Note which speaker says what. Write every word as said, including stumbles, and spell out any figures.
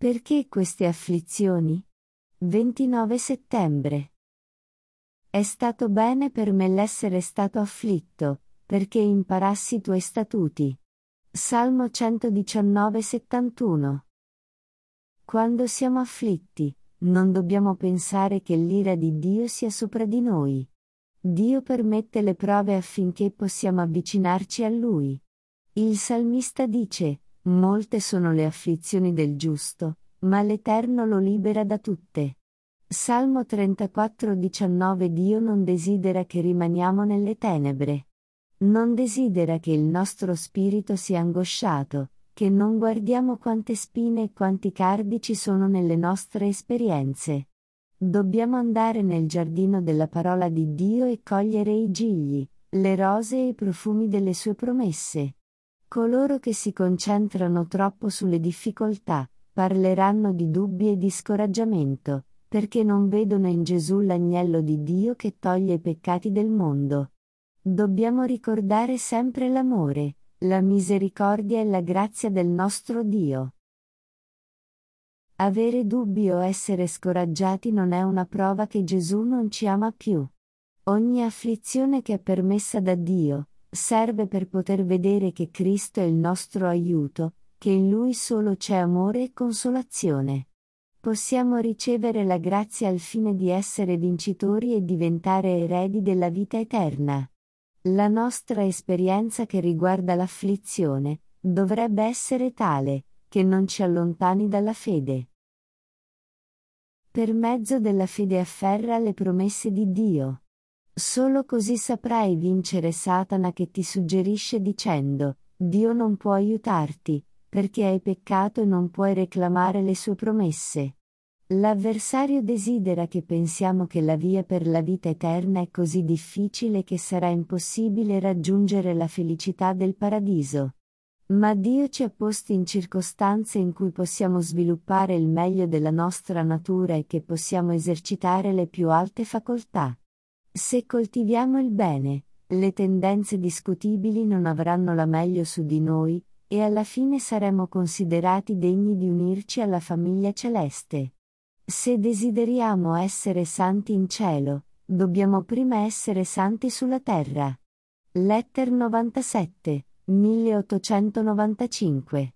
Speaker 1: Perché queste afflizioni? ventinove settembre. È stato bene per me l'essere stato afflitto, perché imparassi i tuoi statuti. Salmo centodiciannove settantuno. Quando siamo afflitti, non dobbiamo pensare che l'ira di Dio sia sopra di noi. Dio permette le prove affinché possiamo avvicinarci a Lui. Il salmista dice: molte sono le afflizioni del giusto, ma l'Eterno lo libera da tutte. Salmo trentaquattro diciannove. Dio non desidera che rimaniamo nelle tenebre. Non desidera che il nostro spirito sia angosciato, che non guardiamo quante spine e quanti cardi ci sono nelle nostre esperienze. Dobbiamo andare nel giardino della parola di Dio e cogliere i gigli, le rose e i profumi delle sue promesse. Coloro che si concentrano troppo sulle difficoltà, parleranno di dubbi e di scoraggiamento, perché non vedono in Gesù l'agnello di Dio che toglie i peccati del mondo. Dobbiamo ricordare sempre l'amore, la misericordia e la grazia del nostro Dio. Avere dubbi o essere scoraggiati non è una prova che Gesù non ci ama più. Ogni afflizione che è permessa da Dio, serve per poter vedere che Cristo è il nostro aiuto, che in Lui solo c'è amore e consolazione. Possiamo ricevere la grazia al fine di essere vincitori e diventare eredi della vita eterna. La nostra esperienza che riguarda l'afflizione, dovrebbe essere tale, che non ci allontani dalla fede. Per mezzo della fede afferra le promesse di Dio. Solo così saprai vincere Satana che ti suggerisce dicendo: Dio non può aiutarti, perché hai peccato e non puoi reclamare le sue promesse. L'avversario desidera che pensiamo che la via per la vita eterna è così difficile che sarà impossibile raggiungere la felicità del paradiso. Ma Dio ci ha posti in circostanze in cui possiamo sviluppare il meglio della nostra natura e che possiamo esercitare le più alte facoltà. Se coltiviamo il bene, le tendenze discutibili non avranno la meglio su di noi, e alla fine saremo considerati degni di unirci alla famiglia celeste. Se desideriamo essere santi in cielo, dobbiamo prima essere santi sulla terra. Letter novantasette, milleottocentonovantacinque.